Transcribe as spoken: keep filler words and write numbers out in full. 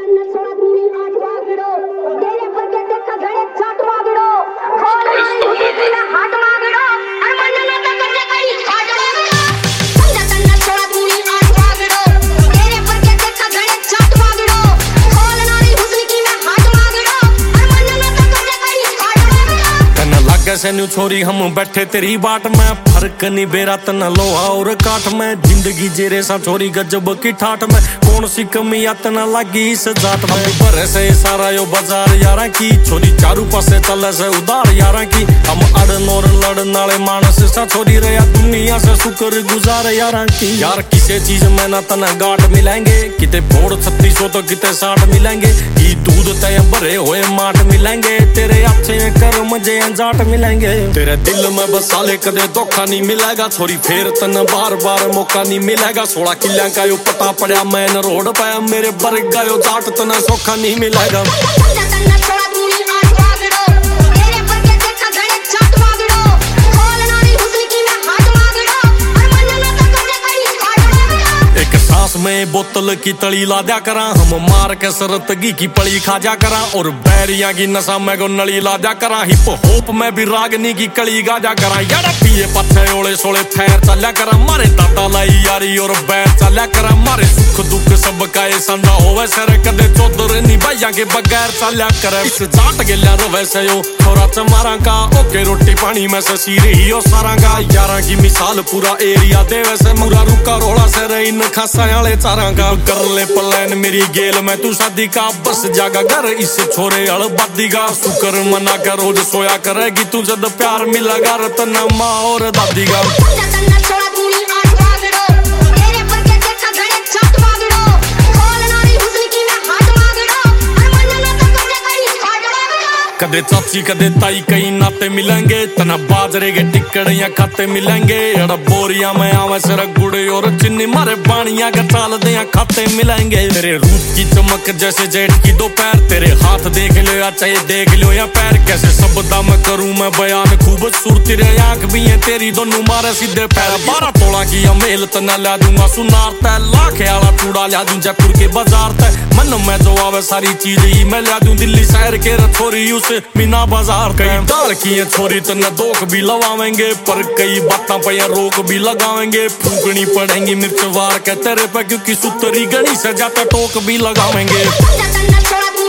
कैसे न्यू छोरी हम बैठे तेरी बाट में, फर्क नहीं बेरा तना लोहा और काठ में। जिंदगी जेरे सा छोरी गजब की ठाठ में, कौन सी कमी तना लगी इस जाट में। भरे से सारा यो बाजार यारा की, छोरी चारू पासे चले से उधार यारा की। हम अड़न और लड़न वाले मानस सा छोरी रहा दुनिया से शुक्र गुजार यारा की। यार किसे चीज में ना तना गाट मिलेंगे, किते फोड़ छत्तीस सौ तो किते साठ मिलेंगे। की दूध तय भरे हुए माट मिलेंगे, तेरे अच्छे कर मजे जाट मिलेंगे। तेरे दिल में बसाले कदे धोखा नहीं मिलेगा, छोरी फेर तन बार बार मौका नहीं मिलेगा। सोलह किला का यो पता पड़ा मैन रोड पे, मेरे बरग गयो जाट तना सौखा नहीं मिलेगा। में बोतल की तली ला दिया करा, हम मार के सरतगी की पड़ी खा जा करा। और बैरिया की नशा में गो नली ला दिया करा, हिप होप में भी रागनी की कली गा जा करा। यार पिए पत्थे ओले सोले फैर चल्या करा, मारे दादा लाई यारी और बैर चल्या करा। मारे सुख दुख सब का ये संदा होवे सर, कदे चौधर नहीं भैया के बगैर चल्या करे। इस जाट गेल्या रोवे से यो थोड़ा चमारा का, ओके रोटी पानी में से सीरी ही ओ सारा का। यारा की मिसाल पूरा एरिया देवे से, मुरा रुका रोड़ा से रही न खासा चारांगा। कर ले प्लान मेरी गेल में तू शादी का, बस जागा घर इस छोरे अड़ बादी का। शुक्र मना कर रोज सोया करेगी तू, जब प्यार मिलेगा रतना माँ और दादी का। कदे चाची कदे ताई कई नाते मिलेंगे, तना बाजरे के टिकड़ या खाते मिलेंगे। अड़ा बोरिया में आवे सर गुड़े और चिन्नी, मारे बाणिया का चाल दे खाते मिलेंगे। तेरे रूप की चमक जैसे जेठ की दोपहर, तेरे हाथ देख लो या चाहे देख लो या पैर। कैसे शब्दा में करूं मैं बयान खूबसूरती रे, आंख भी है तेरी दोनों मारे सीधे पैर। बारह तोला की अमेल तना ला दूंगा सुनार तय, लाख आला चूड़ा ला दूं जयपुर के बाजार तय। मन में जो आवे सारी चीज ही मैं ला दूं, दिल्ली शहर के रथोरी उस मीना बाजार। कई दाल की है छोरी तने दोख भी लवावेंगे, पर कई बातों पे रोक भी लगावेंगे। फूकनी पड़ेंगी मिर्च वार के तेरे पे, क्योंकि सुतरी गणी से जाता टोक भी लगावेंगे।